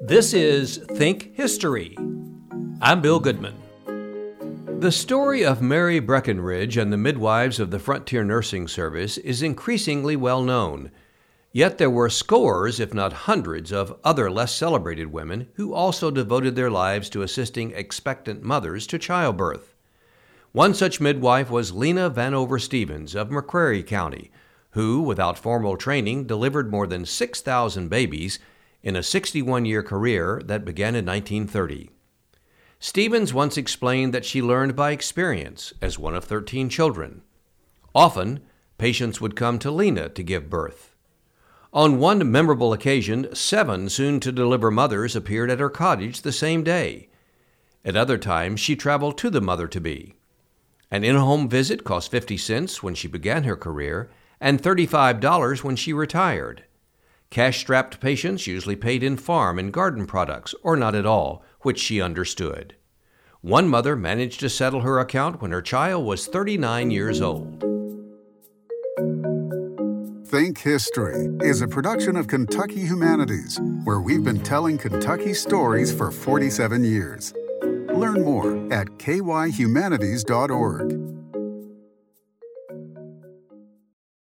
This is Think History. I'm Bill Goodman. The story of Mary Breckinridge and the midwives of the Frontier Nursing Service is increasingly well known. Yet there were scores, if not hundreds, of other less celebrated women who also devoted their lives to assisting expectant mothers to childbirth. One such midwife was Lena Vanover Stevens of McCreary County, who, without formal training, delivered more than 6,000 babies in a 61-year career that began in 1930. Stevens once explained that she learned by experience as one of 13 children. Often, patients would come to Lena to give birth. On one memorable occasion, 7 soon-to-deliver mothers appeared at her cottage the same day. At other times, she traveled to the mother-to-be. An in-home visit cost 50 cents when she began her career and $35 when she retired. Cash-strapped patients usually paid in farm and garden products, or not at all, which she understood. One mother managed to settle her account when her child was 39 years old. Think History is a production of Kentucky Humanities, where we've been telling Kentucky stories for 47 years. Learn more at kyhumanities.org.